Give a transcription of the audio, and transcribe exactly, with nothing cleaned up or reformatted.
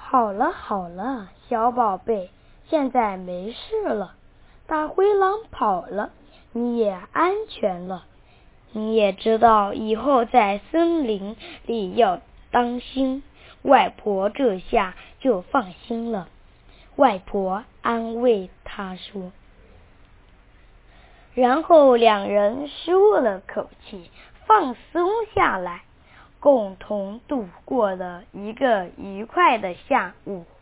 好了好了，小宝贝，现在没事了，大灰狼跑了，你也安全了。你也知道以后在森林里要当心，外婆这下就放心了。外婆安慰他说。然后两人舒了口气，放松下来，共同度过了一个愉快的下午。